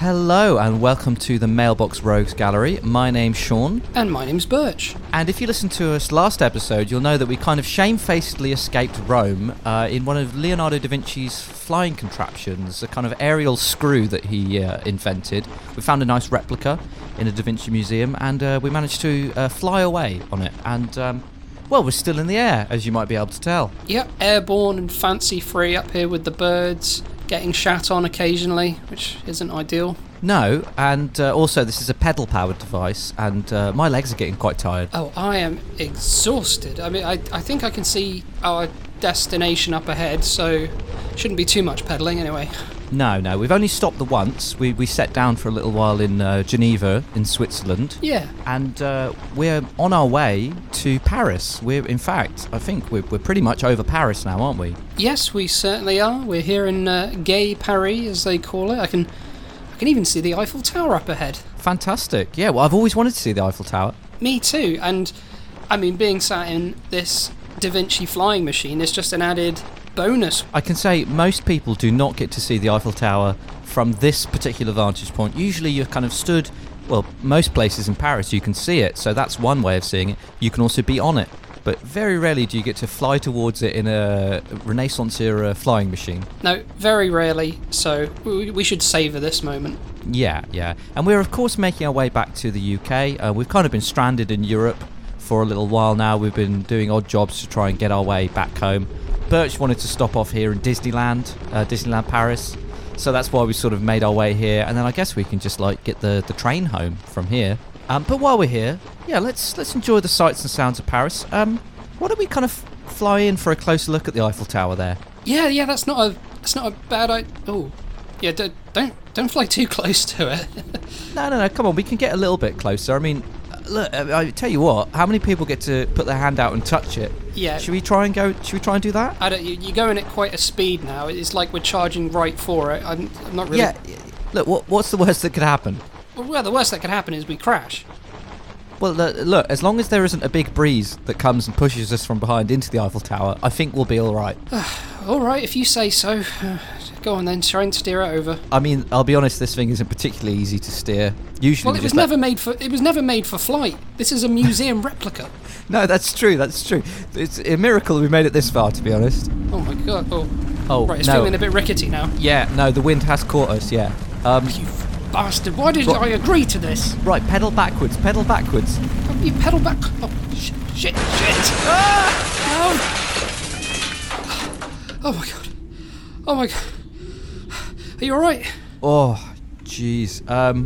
hello and welcome to the Mailbox Rogues Gallery. My name's Sean. And my name's Birch. And if you listened to us last episode, you'll know that we kind of shamefacedly escaped Rome in one of Leonardo da Vinci's flying contraptions, a kind of aerial screw that he invented. We found a nice replica in a Da Vinci museum and we managed to fly away on it. And, well, we're still in the air, as you might be able to tell. Yep, airborne and fancy-free up here with the birds, getting shat on occasionally, which isn't ideal. No, and also this is a pedal-powered device, and my legs are getting quite tired. Oh, I am exhausted. I mean, I think I can see our destination up ahead, so shouldn't be too much pedalling anyway. No, we've only stopped the once. We sat down for a little while in Geneva, in Switzerland. Yeah. And we're on our way to Paris. In fact, I think we're pretty much over Paris now, aren't we? Yes, we certainly are. We're here in Gay Paris, as they call it. I can even see the Eiffel Tower up ahead. Fantastic. Yeah, well, I've always wanted to see the Eiffel Tower. Me too. And, I mean, being sat in this Da Vinci flying machine is just an added bonus. I can say most people do not get to see the Eiffel Tower from this particular vantage point. Usually you're kind of stood, well, most places in Paris you can see it, so that's one way of seeing it. You can also be on it, but very rarely do you get to fly towards it in a Renaissance-era flying machine. No, very rarely, so we should savour this moment. Yeah. And we're, of course, making our way back to the UK. We've kind of been stranded in Europe for a little while now. We've been doing odd jobs to try and get our way back home. Birch wanted to stop off here in Disneyland Paris, so that's why we sort of made our way here, and then I guess we can just get the train home from here. But while we're here, yeah, let's enjoy the sights and sounds of Paris. Why don't we kind of fly in for a closer look at the Eiffel Tower there? Yeah, that's not a bad idea. Oh, yeah, don't fly too close to it. No, come on, we can get a little bit closer. I mean, look, I tell you what, how many people get to put their hand out and touch it? Yeah. Should we try and do that? You're going at quite a speed now. It's like we're charging right for it. I'm not really... Yeah, look, what's the worst that could happen? Well, the worst that could happen is we crash. Well, look, as long as there isn't a big breeze that comes and pushes us from behind into the Eiffel Tower, I think we'll be all right. All right, if you say so. Go on then, try and steer it over. I mean, I'll be honest, this thing isn't particularly easy to steer. Usually, well, it was never made for flight. This is a museum replica. No, that's true. It's a miracle we made it this far, to be honest. Oh my god. Oh, right, it's feeling a bit rickety now. Yeah, no, the wind has caught us. Yeah. You bastard! Why did I agree to this? Right, pedal backwards. You pedal back. Oh shit! Ah! No! Oh my god! Are you all right? Oh, jeez.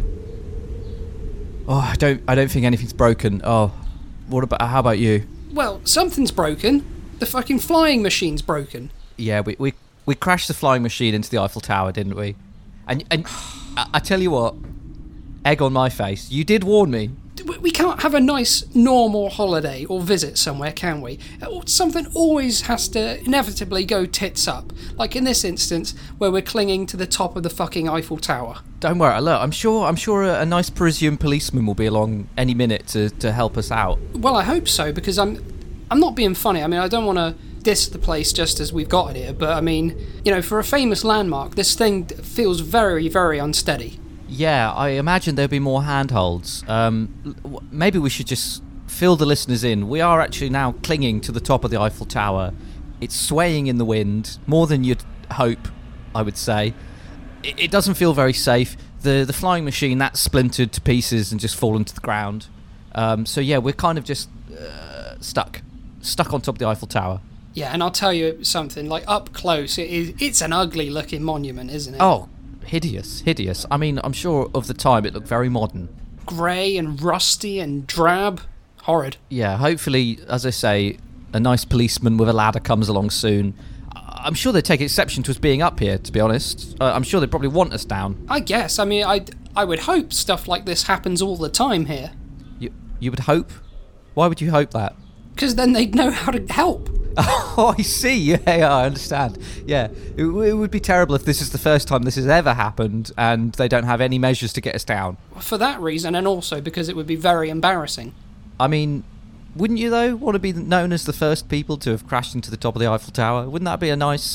I don't think anything's broken. Oh, how about you? Well, something's broken. The fucking flying machine's broken. Yeah, we crashed the flying machine into the Eiffel Tower, didn't we? And I tell you what, egg on my face. You did warn me. We can't have a nice, normal holiday or visit somewhere, can we? Something always has to inevitably go tits up. Like in this instance, where we're clinging to the top of the fucking Eiffel Tower. Don't worry, look, I'm sure a nice Parisian policeman will be along any minute to help us out. Well, I hope so, because I'm not being funny. I mean, I don't want to diss the place just as we've got it here, but I mean, for a famous landmark, this thing feels very, very unsteady. Yeah, I imagine there'll be more handholds. Maybe we should just fill the listeners in. We are actually now clinging to the top of the Eiffel Tower. It's swaying in the wind, more than you'd hope, I would say. It doesn't feel very safe. The flying machine, that's splintered to pieces and just fallen to the ground. So yeah, we're kind of just stuck on top of the Eiffel Tower. Yeah, and I'll tell you something, up close, it's an ugly looking monument, isn't it? Oh, hideous. I mean, I'm sure of the time it looked very modern. Grey and rusty and drab. Horrid. Yeah, hopefully, as I say, a nice policeman with a ladder comes along soon. I'm sure they'd take exception to us being up here, to be honest. I'm sure they'd probably want us down. I guess. I mean, I would hope stuff like this happens all the time here. You would hope? Why would you hope that? Because then they'd know how to help. Oh, I see. Yeah, I understand. Yeah, it would be terrible if this is the first time this has ever happened and they don't have any measures to get us down. For that reason, and also because it would be very embarrassing. I mean, wouldn't you, though, want to be known as the first people to have crashed into the top of the Eiffel Tower? Wouldn't that be a nice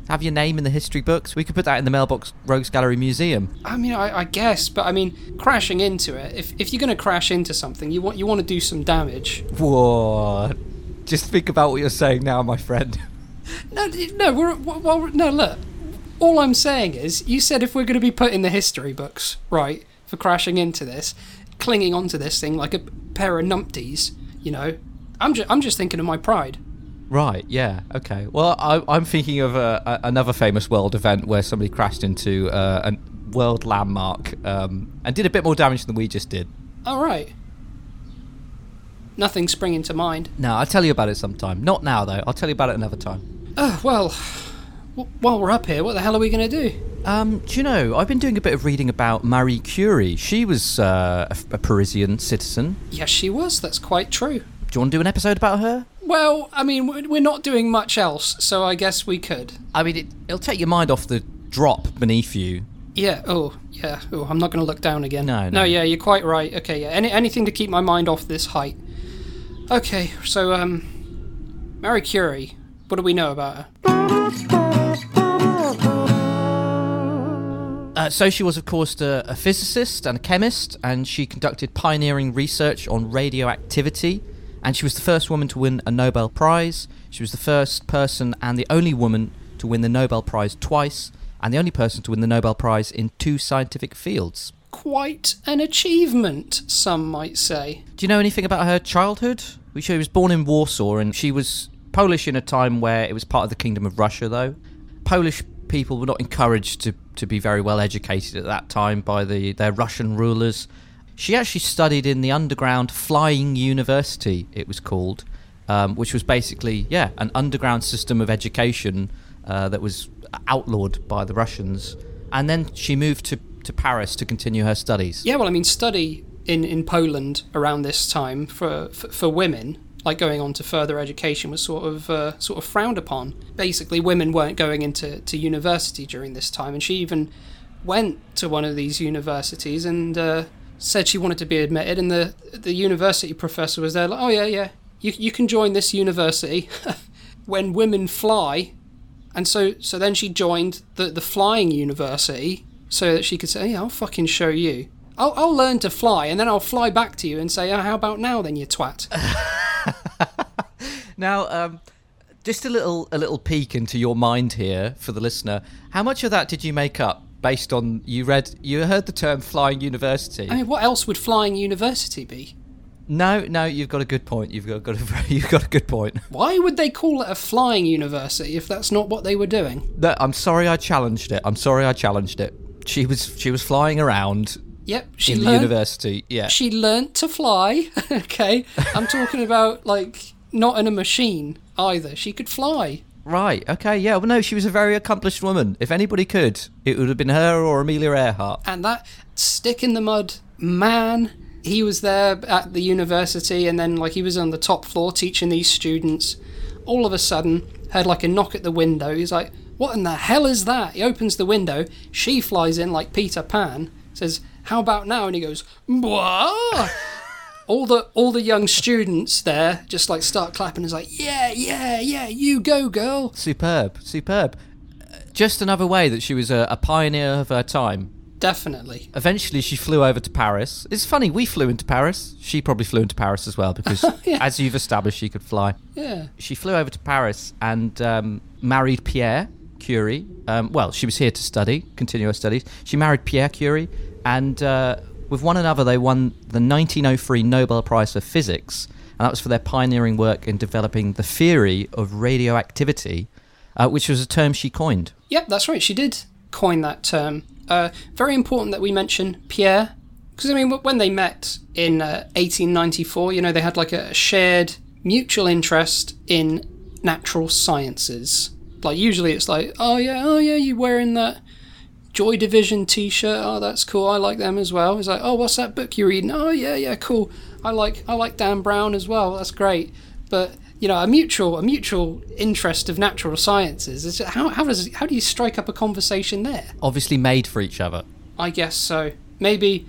Have your name in the history books. We could put that in the Mailbox Rogues Gallery Museum. I mean, I guess, but I mean, crashing into it. If you're going to crash into something, you want to do some damage. What? Just think about what you're saying now, my friend. No, no, look. All I'm saying is, you said if we're going to be put in the history books, right, for crashing into this, clinging onto this thing like a pair of numpties, you know, I'm just thinking of my pride. Right, yeah, okay. Well, I'm thinking of another famous world event where somebody crashed into a world landmark and did a bit more damage than we just did. All right. Nothing springing to mind. No, I'll tell you about it sometime. Not now, though. I'll tell you about it another time. Well, while we're up here, what the hell are we going to do? Do you know, I've been doing a bit of reading about Marie Curie. She was a Parisian citizen. Yes, she was. That's quite true. Do you want to do an episode about her? Well, I mean, we're not doing much else, so I guess we could. I mean, it'll take your mind off the drop beneath you. Yeah, yeah. Oh, I'm not going to look down again. No, yeah, you're quite right. Okay, yeah, anything to keep my mind off this height. Okay, so, Marie Curie, what do we know about her? So she was, of course, a physicist and a chemist, and she conducted pioneering research on radioactivity, and she was the first woman to win a Nobel Prize. She was the first person and the only woman to win the Nobel Prize twice, and the only person to win the Nobel Prize in 2 scientific fields. Quite an achievement, some might say. Do you know anything about her childhood? She was born in Warsaw, and she was Polish in a time where it was part of the Kingdom of Russia, though. Polish people were not encouraged to be very well educated at that time by their Russian rulers. She actually studied in the underground Flying University, it was called, which was basically, an underground system of education that was outlawed by the Russians. And then she moved to Paris to continue her studies. Yeah, well, I mean, study in Poland around this time for women, like going on to further education, was sort of frowned upon. Basically, women weren't going into university during this time, and she even went to one of these universities and said she wanted to be admitted, and the university professor was there like, oh yeah, you can join this university when women fly. And so then she joined the flying university so that she could say, yeah, I'll fucking show you. I'll learn to fly, and then I'll fly back to you and say, oh, how about now then, you twat? Now, just a little peek into your mind here for the listener. How much of that did you make up based on you heard the term flying university? I mean, what else would flying university be? No, you've got a good point. You've got a good point. Why would they call it a flying university if that's not what they were doing? No, I'm sorry I challenged it. She was flying around. Yep, the university. Yeah, she learnt to fly. Okay, I'm talking about like not in a machine either. She could fly. Right. Okay. Yeah. Well, no, she was a very accomplished woman. If anybody could, it would have been her or Amelia Earhart. And that stick in the mud man. He was there at the university, and then like he was on the top floor teaching these students. All of a sudden, heard like a knock at the window. He's like, "What in the hell is that?" He opens the window. She flies in like Peter Pan. Says, "How about now?" And he goes, "What?" all the young students there just like start clapping. It's like, yeah, you go, girl. Superb. Just another way that she was a pioneer of her time. Definitely. Eventually, she flew over to Paris. It's funny, we flew into Paris. She probably flew into Paris as well because, yeah. As you've established, she could fly. Yeah. She flew over to Paris and married Pierre Curie. She was here to continue her studies. She married Pierre Curie, and with one another, they won the 1903 Nobel Prize for Physics, and that was for their pioneering work in developing the theory of radioactivity, which was a term she coined. Yep, that's right. She did coin that term. Very important that we mention Pierre, because I mean, when they met in 1894, they had like a shared mutual interest in natural sciences. Like usually it's like, oh yeah, you wearing that Joy Division t-shirt? Oh, that's cool. I like them as well. It's like, oh, what's that book you're reading? Oh yeah, cool. I like Dan Brown as well. That's great. But a mutual interest of natural sciences. How do you strike up a conversation there? Obviously made for each other. I guess so. Maybe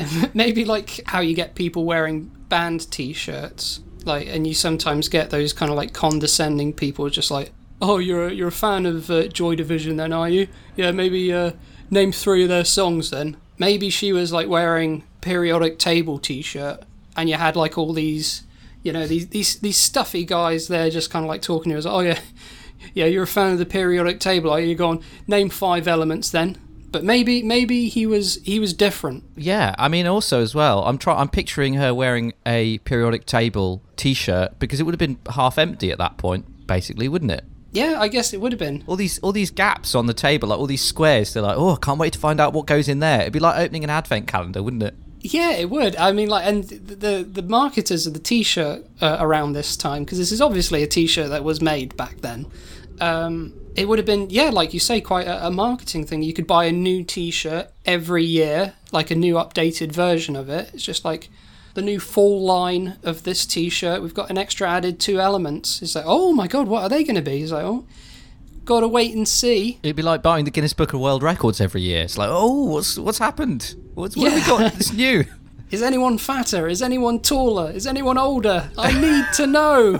like how you get people wearing band t-shirts, like, and you sometimes get those kind of like condescending people just like, Oh, you're a fan of Joy Division then, are you? Yeah, maybe name 3 of their songs then. Maybe she was like wearing Periodic Table t-shirt, and you had like all these, you know, these stuffy guys there just kind of like talking to us. Oh yeah, you're a fan of the Periodic Table, are you? Go on, name 5 elements then. But maybe he was different. Yeah, I mean, also as well, I'm picturing her wearing a Periodic Table t-shirt, because it would have been half empty at that point, basically, wouldn't it? Yeah, I guess it would have been. All these gaps on the table, like all these squares, they're like, oh, I can't wait to find out what goes in there. It'd be like opening an advent calendar, wouldn't it? Yeah, it would. I mean, like, and the marketers of the t-shirt around this time, because this is obviously a t-shirt that was made back then, it would have been, yeah, like you say, quite a marketing thing. You could buy a new t-shirt every year, like a new updated version of it. It's just like the new fall line of this t-shirt. We've got an extra added 2 elements. It's like, oh my god, what are they going to be? It's like, oh, gotta wait and see. It'd be like buying the Guinness Book of World Records every year. It's like, oh, what's happened? What have we got that's new? Is anyone fatter? Is anyone taller? Is anyone older? I need to know.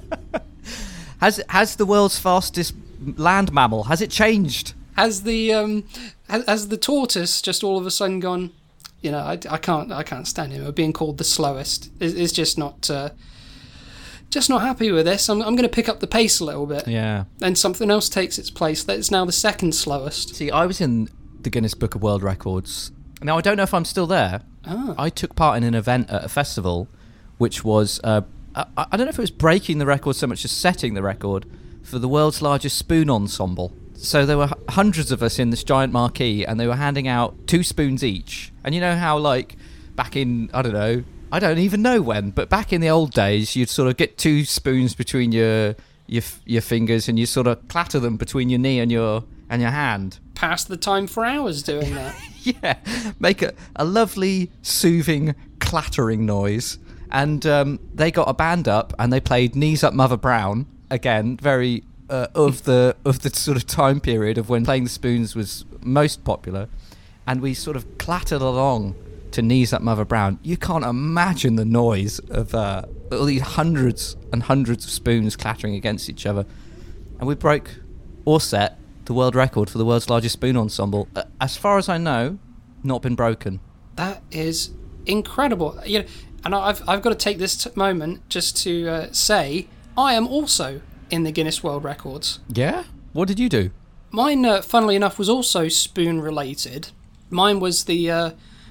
Has the world's fastest land mammal, has it changed? Has the tortoise just all of a sudden gone, you know, I can't stand him. Being called the slowest is just not happy with this. I'm going to pick up the pace a little bit. Yeah. And something else takes its place. That's now the second slowest. See, I was in the Guinness Book of World Records. Now, I don't know if I'm still there. Ah. I took part in an event at a festival, which was, I don't know if it was breaking the record so much as setting the record for the world's largest spoon ensemble. So there were hundreds of us in this giant marquee, and they were handing out 2 spoons each. And you know how, like, back in, I don't even know when, but back in the old days, you'd sort of get 2 spoons between your fingers, and you sort of clatter them between your knee and your hand. Pass the time for hours doing that. Yeah, make a lovely, soothing, clattering noise. And they got a band up, and they played Knees Up Mother Brown. Again, very of the sort of time period of when playing the spoons was most popular. And we sort of clattered along to Knees Up Mother Brown. You can't imagine the noise of all these hundreds and hundreds of spoons clattering against each other. And we broke or set the world record for the world's largest spoon ensemble. As far as I know, not been broken. That is incredible. You know, and I've got to take this moment just to say I am also in the Guinness World Records. Yeah? What did you do? Mine, funnily enough, was also spoon related. Mine was the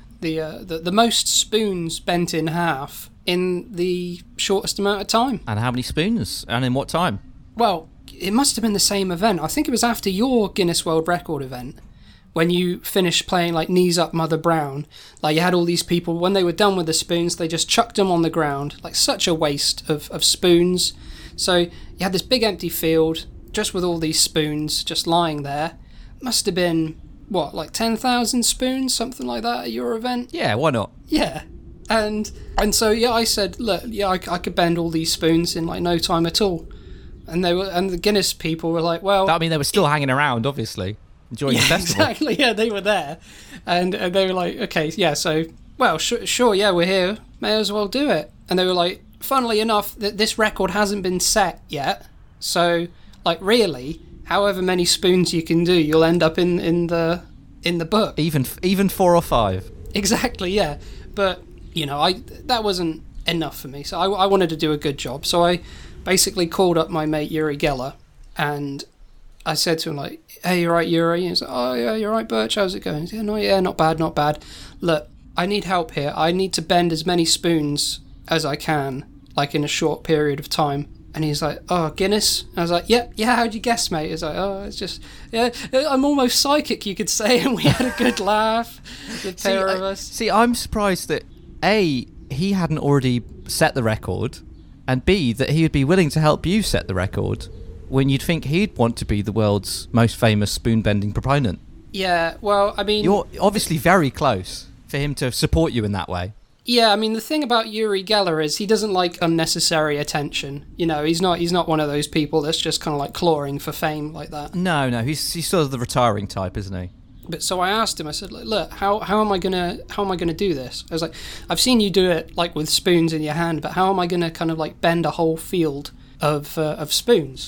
most spoons bent in half in the shortest amount of time. And how many spoons? And in what time? Well, it must have been the same event. I think it was after your Guinness World Record event, when you finished playing like Knees Up Mother Brown. Like, you had all these people, when they were done with the spoons, they just chucked them on the ground. Like, such a waste of spoons. So you had this big empty field just with all these spoons just lying there. Must have been, what, like 10,000 spoons, something like that at your event? Yeah, why not? Yeah. And so, yeah, I said, look, yeah, I could bend all these spoons in like no time at all. And the Guinness people were like, well... I mean, they were still hanging around, obviously, enjoying the festival. Exactly, yeah, they were there. And they were like, okay, yeah, so, well, sure, yeah, we're here. May as well do it. And they were like, funnily enough, this record hasn't been set yet. So, like, really, however many spoons you can do, you'll end up in the book. Even 4 or 5. Exactly, yeah. But, you know, that wasn't enough for me. So I wanted to do a good job. So I basically called up my mate Uri Geller, and I said to him, like, hey, you right, Uri? And he's like, oh, yeah, you're right, Birch, how's it going? He's like, yeah, not bad. Look, I need help here. I need to bend as many spoons as I can, like, in a short period of time. And he's like, oh, Guinness? And I was like, yeah, how'd you guess, mate? He's like, oh, it's just, yeah, I'm almost psychic, you could say. And we had a good laugh, the pair of us. See, I'm surprised that, A, he hadn't already set the record, and B, that he would be willing to help you set the record, when you'd think he'd want to be the world's most famous spoon-bending proponent. Yeah, well, I mean... You're obviously very close for him to support you in that way. Yeah, I mean, the thing about Uri Geller is he doesn't like unnecessary attention. You know, he's not one of those people that's just kind of like clawing for fame like that. No, he's sort of the retiring type, isn't he? But so I asked him, I said, look, how am I gonna do this? I was like, I've seen you do it like with spoons in your hand, but how am I gonna kind of like bend a whole field of spoons?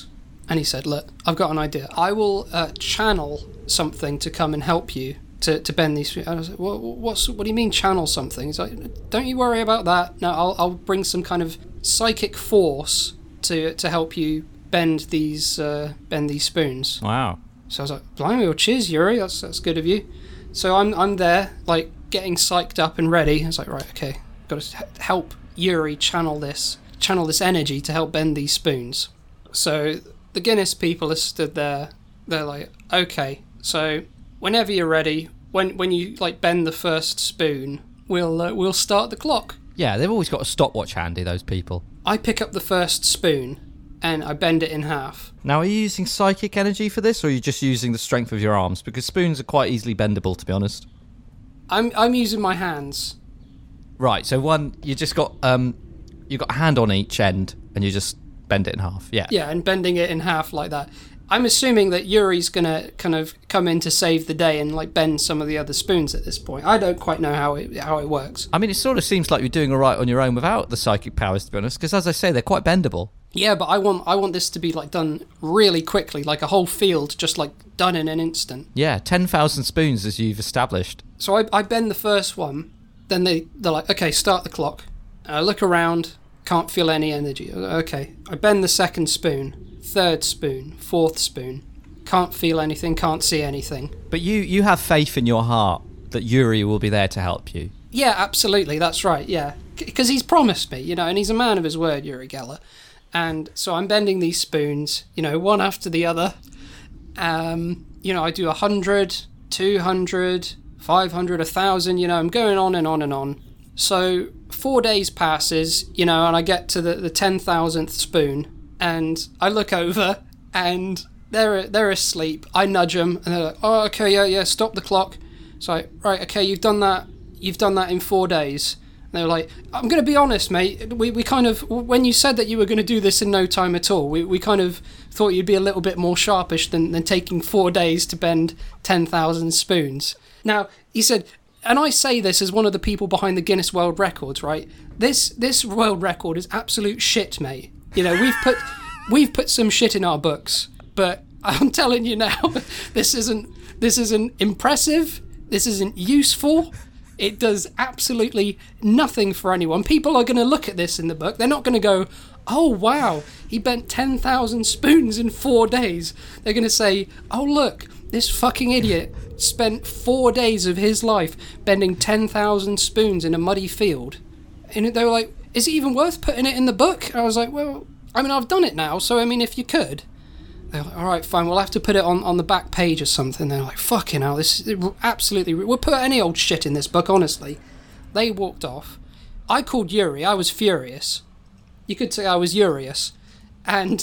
And he said, look, I've got an idea. I will channel something to come and help you to bend these. I was like, what do you mean channel something? He's like, don't you worry about that. No, I'll bring some kind of psychic force to help you bend these spoons. Wow. So I was like, blimey, well, cheers, Yuri. That's good of you. So I'm there, like, getting psyched up and ready. I was like, right, okay, got to help Yuri channel this energy to help bend these spoons. So the Guinness people are stood there. They're like, okay, so whenever you're ready, when you like bend the first spoon, we'll start the clock. Yeah, they've always got a stopwatch handy, those people. I pick up the first spoon and I bend it in half. Now, are you using psychic energy for this, or are you just using the strength of your arms? Because spoons are quite easily bendable, to be honest. I'm using my hands. Right, so you just got you've got a hand on each end, and you just bend it in half. Yeah. Yeah, and bending it in half like that. I'm assuming that Yuri's gonna kind of come in to save the day and like bend some of the other spoons at this point. I don't quite know how it works. I mean, it sort of seems like you're doing all right on your own without the psychic powers, to be honest. Because as I say, they're quite bendable. Yeah, but I want this to be like done really quickly, like a whole field just like done in an instant. Yeah, 10,000 spoons as you've established. So I bend the first one, then they're like, okay, start the clock. I look around, can't feel any energy. Okay, I bend the second spoon, third spoon, fourth spoon, can't feel anything, can't see anything. But you have faith in your heart that Yuri will be there to help you. Yeah, absolutely, that's right, yeah. Because he's promised me, and he's a man of his word, Yuri Geller. And so I'm bending these spoons, one after the other. I do 100, 200, 500, 1,000, I'm going on and on and on. So 4 days passes, and I get to the 10,000th spoon, and I look over, and they're asleep. I nudge them, and they're like, oh, okay, yeah, stop the clock. So, right, okay, you've done that in 4 days. They were like, I'm going to be honest, mate, we kind of, when you said that you were going to do this in no time at all, we kind of thought you'd be a little bit more sharpish than taking 4 days to bend 10,000 spoons. Now, he said, and I say this as one of the people behind the Guinness World Records, right? This world record is absolute shit, mate. We've put some shit in our books, but I'm telling you now, this isn't impressive, this isn't useful. It does absolutely nothing for anyone. People are going to look at this in the book. They're not going to go, oh, wow, he bent 10,000 spoons in 4 days. They're going to say, oh, look, this fucking idiot spent 4 days of his life bending 10,000 spoons in a muddy field. And they were like, is it even worth putting it in the book? I was like, well, I've done it now, so, if you could. They're like, all right, fine, we'll have to put it on the back page or something. They're like, fucking hell, this is absolutely... We'll put any old shit in this book, honestly. They walked off. I called Yuri. I was furious. You could say I was furious. And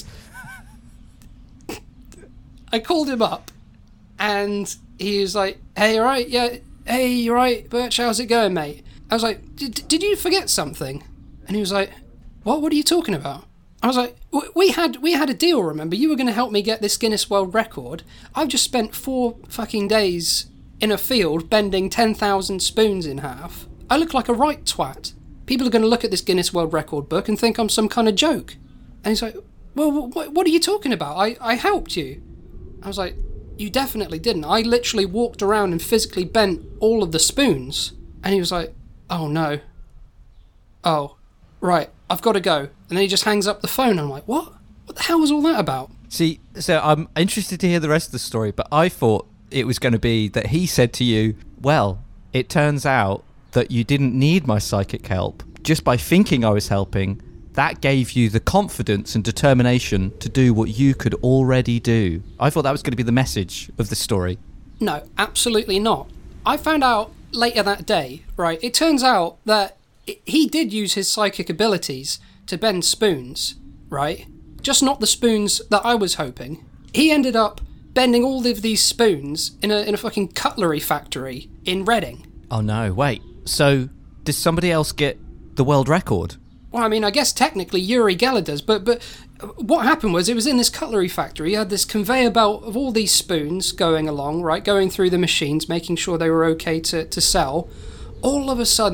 I called him up, and he was like, hey, all right? Yeah, hey, you right, Birch? How's it going, mate? I was like, did you forget something? And he was like, what are you talking about? I was like, we had a deal, remember? You were going to help me get this Guinness World Record. I've just spent 4 fucking days in a field bending 10,000 spoons in half. I look like a right twat. People are going to look at this Guinness World Record book and think I'm some kind of joke. And he's like, well, what are you talking about? I helped you. I was like, you definitely didn't. I literally walked around and physically bent all of the spoons. And he was like, oh no. Oh, right, I've got to go. And then he just hangs up the phone. I'm like, what? What the hell was all that about? See, so I'm interested to hear the rest of the story, but I thought it was going to be that he said to you, well, it turns out that you didn't need my psychic help. Just by thinking I was helping, that gave you the confidence and determination to do what you could already do. I thought that was going to be the message of the story. No, absolutely not. I found out later that day, right, it turns out that he did use his psychic abilities to bend spoons, right? Just not the spoons that I was hoping. He ended up bending all of these spoons in a fucking cutlery factory in Reading. Oh no, wait. So, did somebody else get the world record? Well, I guess technically Yuri Geller does, but what happened was it was in this cutlery factory. You had this conveyor belt of all these spoons going along, right, going through the machines, making sure they were okay to sell. All of a sudden,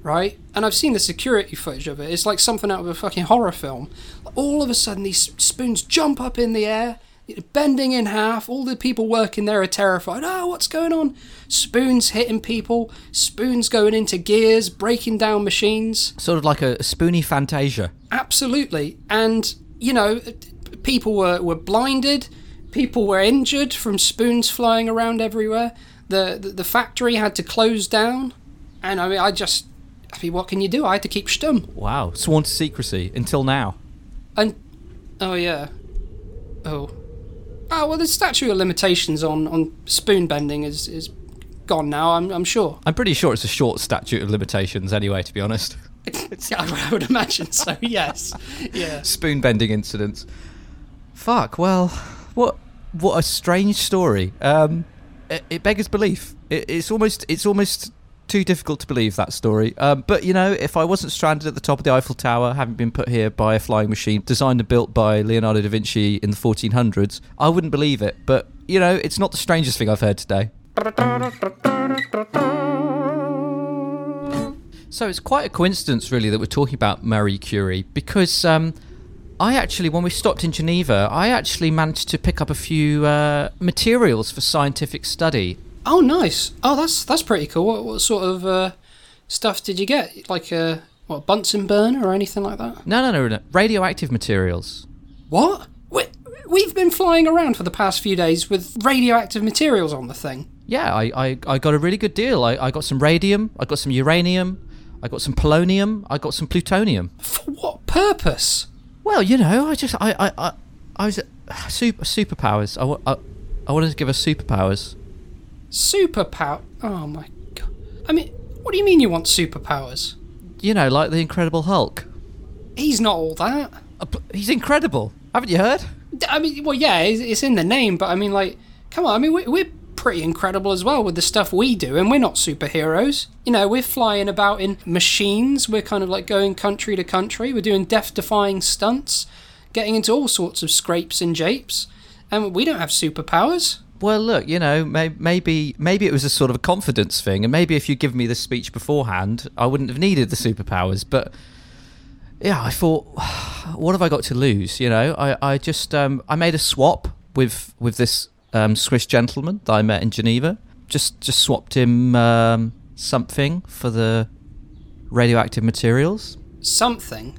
right? And I've seen the security footage of it. It's like something out of a fucking horror film. All of a sudden, these spoons jump up in the air, bending in half. All the people working there are terrified. Oh, what's going on? Spoons hitting people, spoons going into gears, breaking down machines. Sort of like a spoony Fantasia. Absolutely. And, you know, people were blinded, people were injured from spoons flying around everywhere. The factory had to close down. And I mean, what can you do? I had to keep stum. Wow. Sworn to secrecy until now. And, oh yeah. Oh, well, the statute of limitations on spoon bending is gone now, I'm sure. I'm pretty sure it's a short statute of limitations anyway, to be honest. I would imagine so, yes. Yeah. Spoon bending incidents. Fuck, well, what a strange story. It beggars belief. It's almost too difficult to believe, that story. But, you know, if I wasn't stranded at the top of the Eiffel Tower, having been put here by a flying machine designed and built by Leonardo da Vinci in the 1400s, I wouldn't believe it. But, you know, it's not the strangest thing I've heard today. So it's quite a coincidence, really, that we're talking about Marie Curie, because I actually, when we stopped in Geneva, I actually managed to pick up a few materials for scientific study. Oh, nice. Oh, that's pretty cool. What sort of stuff did you get? Like a Bunsen burner or anything like that? No. Radioactive materials. What? We've been flying around for the past few days with radioactive materials on the thing. Yeah, I got a really good deal. I got some radium, I got some uranium, I got some polonium, I got some plutonium. For what purpose? Well, you know, I was superpowers. I wanted to give us superpowers. Superpower? Oh my god. I mean, what do you mean you want superpowers? You know, like the Incredible Hulk. He's not all that. He's incredible. Haven't you heard? I mean, well, yeah, it's in the name, but I mean, like, come on. I mean, we're pretty incredible as well with the stuff we do, and we're not superheroes. You know, we're flying about in machines. We're kind of like going country to country. We're doing death-defying stunts, getting into all sorts of scrapes and japes, and we don't have superpowers. Well, look, you know, maybe it was a sort of a confidence thing, and maybe if you'd given me this speech beforehand, I wouldn't have needed the superpowers. But yeah, I thought, what have I got to lose? You know, I just I made a swap with this Swiss gentleman that I met in Geneva. Just swapped him something for the radioactive materials. Something.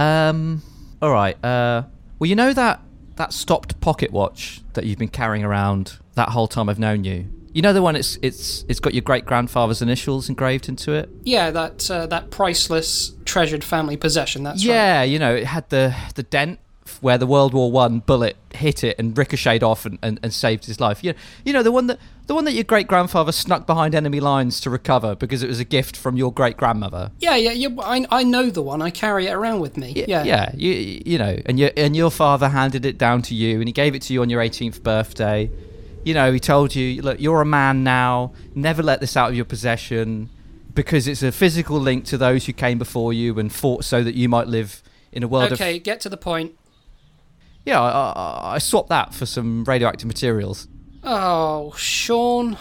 All right. Well, you know that stopped pocket watch that you've been carrying around that whole time I've known you. You know the one it's got your great grandfather's initials engraved into it. Yeah, that priceless treasured family possession. That's right. Yeah, you know, it had the dent where the World War I bullet hit it and ricocheted off and saved his life. You know the one that your great grandfather snuck behind enemy lines to recover because it was a gift from your great grandmother. Yeah. I know the one. I carry it around with me. Yeah. Yeah. You know, and your father handed it down to you, and he gave it to you on your 18th birthday. You know, he told you, look, you're a man now. Never let this out of your possession, because it's a physical link to those who came before you and fought so that you might live in a world of... Okay, get to the point. Yeah, I swapped that for some radioactive materials. Oh, Sean.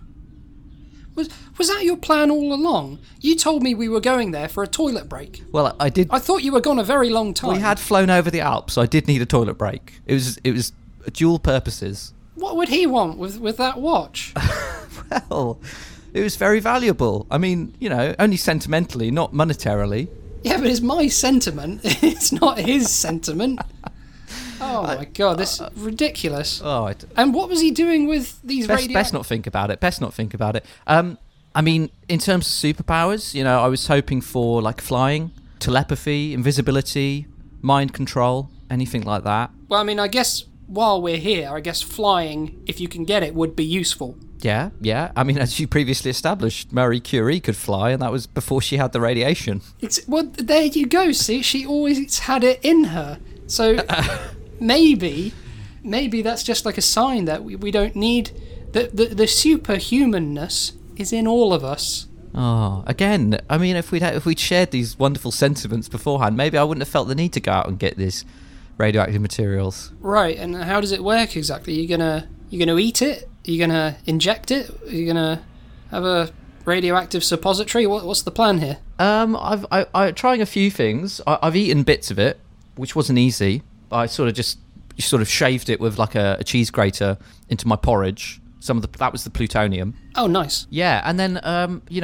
Was that your plan all along? You told me we were going there for a toilet break. Well, I did... I thought you were gone a very long time. We had flown over the Alps, so I did need a toilet break. It was dual purposes. What would he want with that watch? Well, it was very valuable. I mean, you know, only sentimentally, not monetarily. Yeah, but it's my sentiment. It's not his sentiment. Oh my god, this is ridiculous. Oh, and what was he doing with these Best not think about it. I mean, in terms of superpowers, you know, I was hoping for like flying, telepathy, invisibility, mind control, anything like that. Well, I mean, I guess while we're here, I guess flying, if you can get it, would be useful. Yeah. I mean, as you previously established, Marie Curie could fly, and that was before she had the radiation. Well, there you go. See, she always had it in her. So maybe that's just like a sign that we don't need... The superhumanness is in all of us. Oh, again, I mean, if we'd shared these wonderful sentiments beforehand, maybe I wouldn't have felt the need to go out and get these radioactive materials. Right, and how does it work exactly? You gonna eat it? Are you gonna inject it? Are you gonna have a radioactive suppository? What's the plan here? I'm trying a few things. I've eaten bits of it, which wasn't easy. I sort of shaved it with like a cheese grater into my porridge. That was the plutonium. Oh, nice. Yeah, and then I'm doing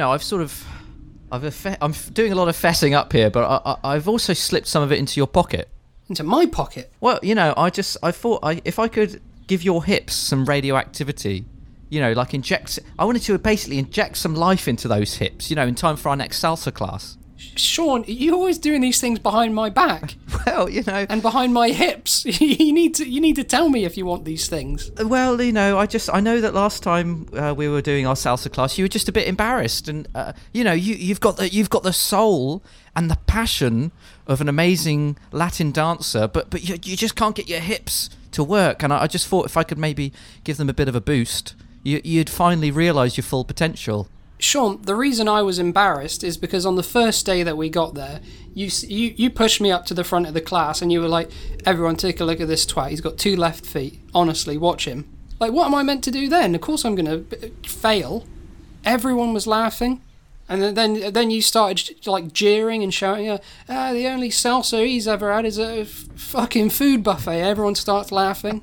a lot of fessing up here, but I've also slipped some of it into your pocket. Into my pocket? Well, I thought if I could give your hips some radioactivity, like I wanted to basically inject some life into those hips, in time for our next salsa class. Sean, you're always doing these things behind my back. Well, and behind my hips. you need to tell me if you want these things. Well, I know that last time we were doing our salsa class, you were just a bit embarrassed, and you've got the soul and the passion of an amazing Latin dancer, but you just can't get your hips to work. And I just thought if I could maybe give them a bit of a boost, you'd finally realise your full potential. Sean, the reason I was embarrassed is because on the first day that we got there, you pushed me up to the front of the class and you were like, everyone take a look at this twat, he's got 2 left feet. Honestly, watch him. Like, what am I meant to do then? Of course I'm going to fail. Everyone was laughing. And then you started like jeering and shouting, the only salsa he's ever had is a fucking food buffet. Everyone starts laughing.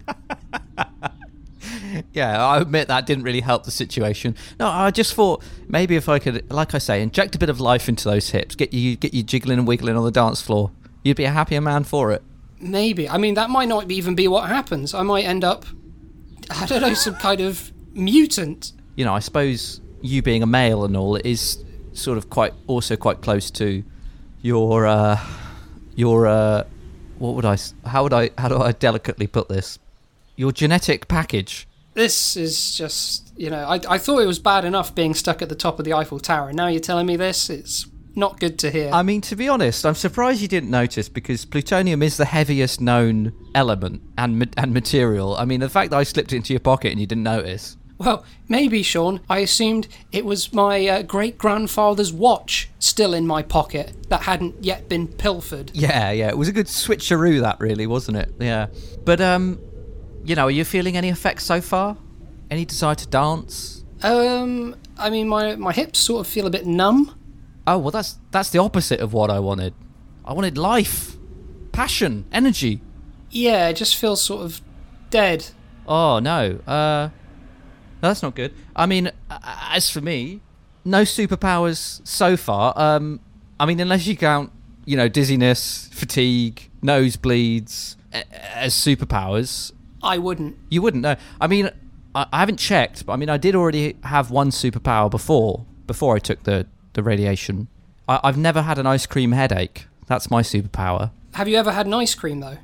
Yeah, I admit that didn't really help the situation. No, I just thought maybe if I could, like I say, inject a bit of life into those hips, get you jiggling and wiggling on the dance floor, you'd be a happier man for it. Maybe. I mean, that might not even be what happens. I might end up, I don't know, some kind of mutant. I suppose you being a male and all, it is sort of quite close to your how do I delicately put this? Your genetic package. This is just, I thought it was bad enough being stuck at the top of the Eiffel Tower. Now you're telling me this? It's not good to hear. I mean, to be honest, I'm surprised you didn't notice, because plutonium is the heaviest known element and material. I mean, the fact that I slipped it into your pocket and you didn't notice. Well, maybe, Sean. I assumed it was my great-grandfather's watch still in my pocket that hadn't yet been pilfered. Yeah, it was a good switcheroo, that really, wasn't it? Yeah. But, are you feeling any effects so far? Any desire to dance? I mean, my hips sort of feel a bit numb. Oh, well, that's the opposite of what I wanted. I wanted life, passion, energy. Yeah, it just feels sort of dead. Oh, no. No, that's not good. I mean, as for me, no superpowers so far. I mean, unless you count, dizziness, fatigue, nosebleeds as superpowers. I wouldn't. You wouldn't, no. I mean, I haven't checked, but I mean, I did already have one superpower before I took the radiation. I've never had an ice cream headache. That's my superpower. Have you ever had an ice cream, though?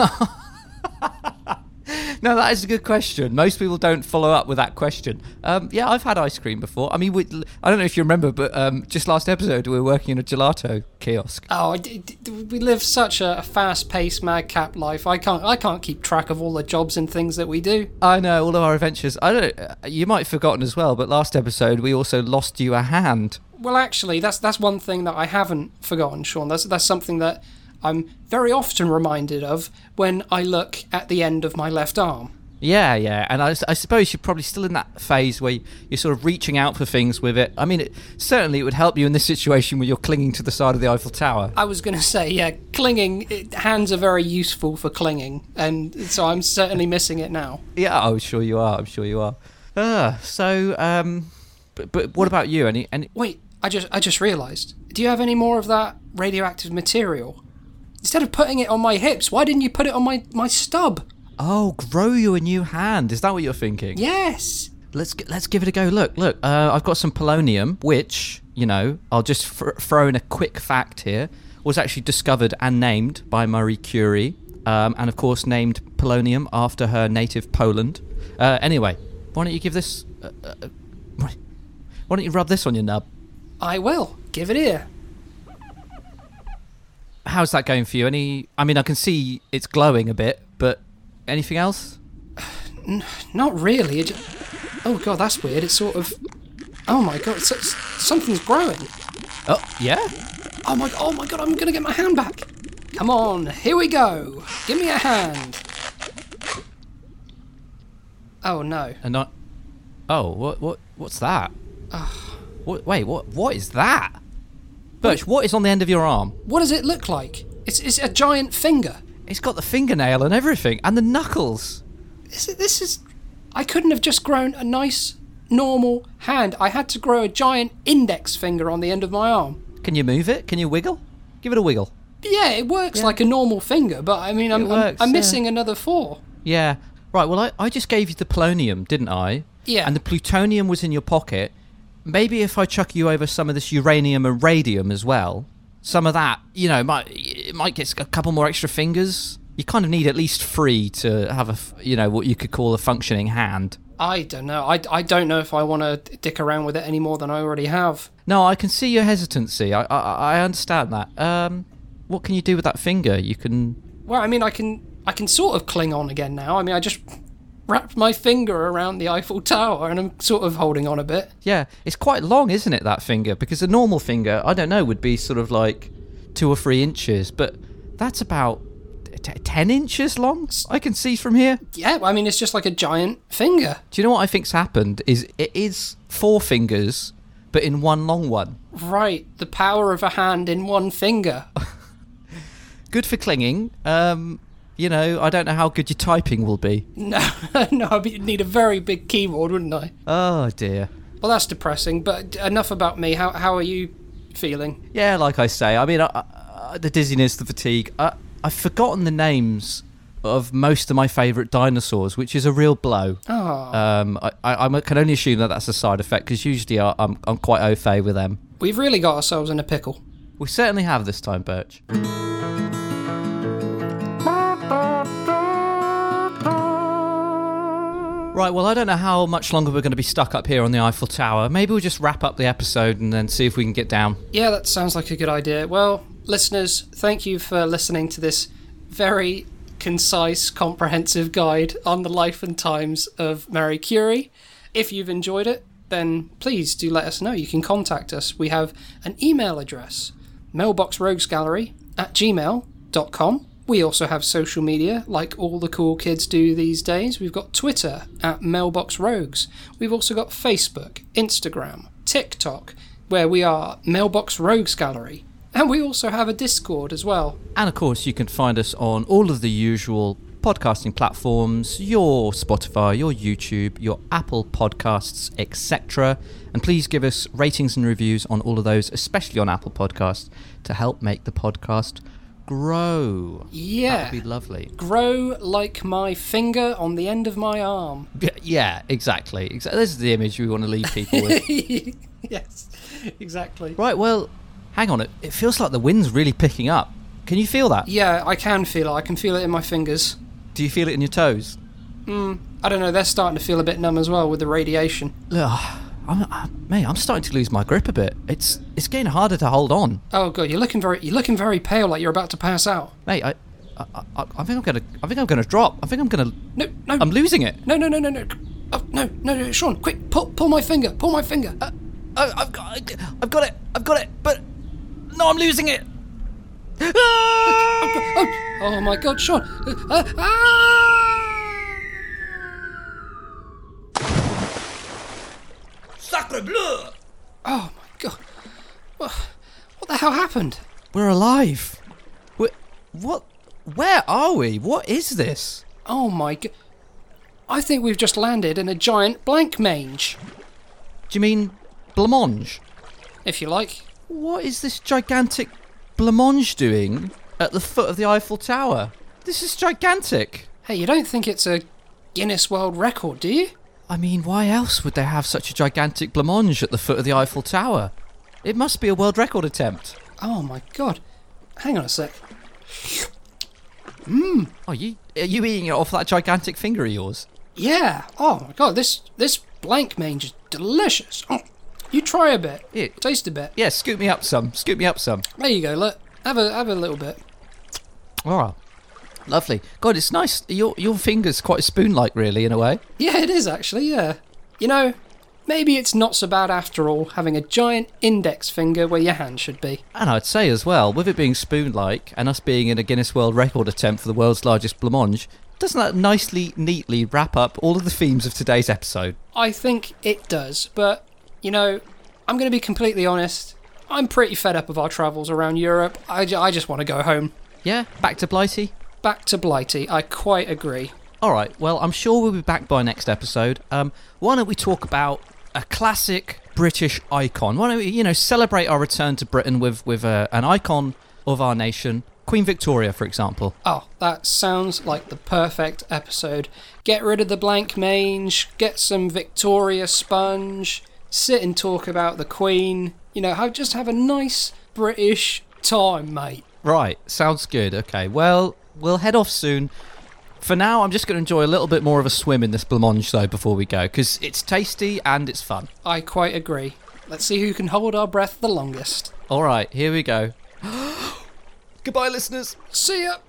No, that is a good question. Most people don't follow up with that question. Yeah, I've had ice cream before. I mean, I don't know if you remember, but just last episode we were working in a gelato kiosk. Oh, we live such a fast-paced, madcap life. I can't keep track of all the jobs and things that we do. I know, all of our adventures. You might have forgotten as well, but last episode we also lost you a hand. Well, actually, that's one thing that I haven't forgotten, Sean. That's something that I'm very often reminded of when I look at the end of my left arm. Yeah, and I suppose you're probably still in that phase where you're sort of reaching out for things with it. I mean, certainly it would help you in this situation where you're clinging to the side of the Eiffel Tower. I was going to say, yeah, clinging, hands are very useful for clinging, and so I'm certainly missing it now. Yeah, I'm sure you are. But what about you? Any? Wait, I just realised. Do you have any more of that radioactive material? Instead of putting it on my hips, why didn't you put it on my stub? Oh, grow you a new hand. Is that what you're thinking? Yes. Let's give it a go. Look. I've got some polonium, which, I'll just throw in a quick fact here, was actually discovered and named by Marie Curie, and of course named polonium after her native Poland. Anyway, why don't you give this... why don't you rub this on your nub? I will. Give it here. How's that going for you? I mean, I can see it's glowing a bit, but anything else? Not really. Oh, God, that's weird. It's sort of... Oh, my God, something's growing. Oh, yeah? Oh, my God, I'm going to get my hand back. Come on, here we go. Give me a hand. Oh, no. Oh, what's that? Wait, what is that? Birch, what is on the end of your arm? What does it look like? It's a giant finger. It's got the fingernail and everything, and the knuckles. This is... I couldn't have just grown a nice, normal hand. I had to grow a giant index finger on the end of my arm. Can you move it? Can you wiggle? Give it a wiggle. Yeah, it works like a normal finger, but I mean, I'm missing another 4. Yeah. Right, well, I just gave you the polonium, didn't I? Yeah. And the plutonium was in your pocket. Maybe if I chuck you over some of this uranium and radium as well, some of that, it might get a couple more extra fingers. You kind of need at least 3 to have what you could call a functioning hand. I don't know. I don't know if I want to dick around with it any more than I already have. No, I can see your hesitancy. I understand that. What can you do with that finger? You can... Well, I mean, I can sort of cling on again now. I mean, I just wrapped my finger around the Eiffel Tower and I'm sort of holding on a bit. Yeah, it's quite long, isn't it, that finger? Because a normal finger, I don't know, would be sort of like 2 or 3 inches, but that's about 10 inches long, I can see from here. Yeah, I mean, it's just like a giant finger. Do you know what I think's happened? It is 4 fingers, but in one long one. Right, the power of a hand in one finger. Good for clinging. I don't know how good your typing will be. No, I'd need a very big keyboard, wouldn't I? Oh, dear. Well, that's depressing, but enough about me. How are you feeling? Yeah, like I say, I mean, the dizziness, the fatigue. I've forgotten the names of most of my favourite dinosaurs, which is a real blow. Oh. I can only assume that that's a side effect, because usually I'm quite au fait with them. We've really got ourselves in a pickle. We certainly have this time, Birch. Right, well, I don't know how much longer we're going to be stuck up here on the Eiffel Tower. Maybe we'll just wrap up the episode and then see if we can get down. Yeah, that sounds like a good idea. Well, listeners, thank you for listening to this very concise, comprehensive guide on the life and times of Marie Curie. If you've enjoyed it, then please do let us know. You can contact us. We have an email address, mailboxroguesgallery@gmail.com. We also have social media, like all the cool kids do these days. We've got Twitter @MailboxRogues. We've also got Facebook, Instagram, TikTok, where we are Mailbox Rogues Gallery. And we also have a Discord as well. And of course, you can find us on all of the usual podcasting platforms, your Spotify, your YouTube, your Apple Podcasts, etc. And please give us ratings and reviews on all of those, especially on Apple Podcasts, to help make the podcast grow. Yeah. That would be lovely. Grow like my finger on the end of my arm. Yeah, exactly. This is the image we want to leave people with. Yes, exactly. Right, well, hang on. It feels like the wind's really picking up. Can you feel that? Yeah, I can feel it. I can feel it in my fingers. Do you feel it in your toes? I don't know. They're starting to feel a bit numb as well with the radiation. Mate, I'm starting to lose my grip a bit. It's getting harder to hold on. Oh god, you're looking very pale, like you're about to pass out. Mate, I think I'm gonna drop. I think I'm gonna. No. I'm losing it. No. Oh, no, Sean, quick, pull my finger. I've got it. But no, I'm losing it. Oh my god, Sean. Sacre bleu! Oh my god. What the hell happened? We're alive. What? Where are we? What is this? Oh my god. I think we've just landed in a giant blank mange. Do you mean blancmange? If you like. What is this gigantic blancmange doing at the foot of the Eiffel Tower? This is gigantic. Hey, you don't think it's a Guinness World Record, do you? I mean, why else would they have such a gigantic blancmange at the foot of the Eiffel Tower? It must be a world record attempt. Oh my god. Hang on a sec. Oh, are you eating it off that gigantic finger of yours? Yeah. Oh my god, this blank mange is delicious. Oh, you try a bit. Yeah. Taste a bit. Yeah, scoop me up some. There you go, look. Have a little bit. All right. Lovely. God, it's nice. Your finger's quite spoon-like, really, in a way. Yeah, it is actually, yeah. You know, maybe it's not so bad after all, having a giant index finger where your hand should be. And I'd say as well, with it being spoon-like and us being in a Guinness World Record attempt for the world's largest blancmange, doesn't that neatly wrap up all of the themes of today's episode? I think it does, but, you know, I'm going to be completely honest. I'm pretty fed up of our travels around Europe. I just want to go home. Yeah, back to Blighty? Back to Blighty. I quite agree. All right, well, I'm sure we'll be back by next episode. Why don't we talk about a classic British icon? Why don't we, celebrate our return to Britain with an icon of our nation, Queen Victoria, for example. Oh, that sounds like the perfect episode. Get rid of the blank mange, get some Victoria sponge, sit and talk about the Queen. Just have a nice British time, mate. Right, sounds good. Okay, well, we'll head off soon. For now, I'm just going to enjoy a little bit more of a swim in this blancmange, though, before we go, because it's tasty and it's fun. I quite agree. Let's see who can hold our breath the longest. All right, here we go. Goodbye, listeners. See ya!